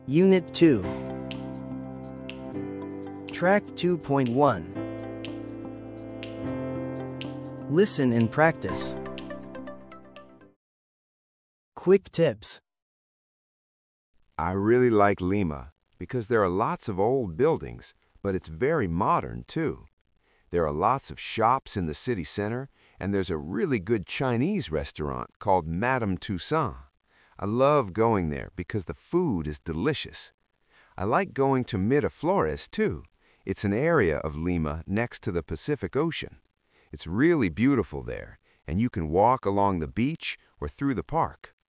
Unit 2. Track 2.1. Listen and practice. Quick tips. I really like Lima because there are lots of old buildings, but it's very modern too. There are lots of shops in the city center, and there's a really good Chinese restaurant called Madame Toussaint. I love going there because the food is delicious. I like going to Miraflores too. It's an area of Lima next to the Pacific Ocean. It's really beautiful there, and you can walk along the beach or through the park.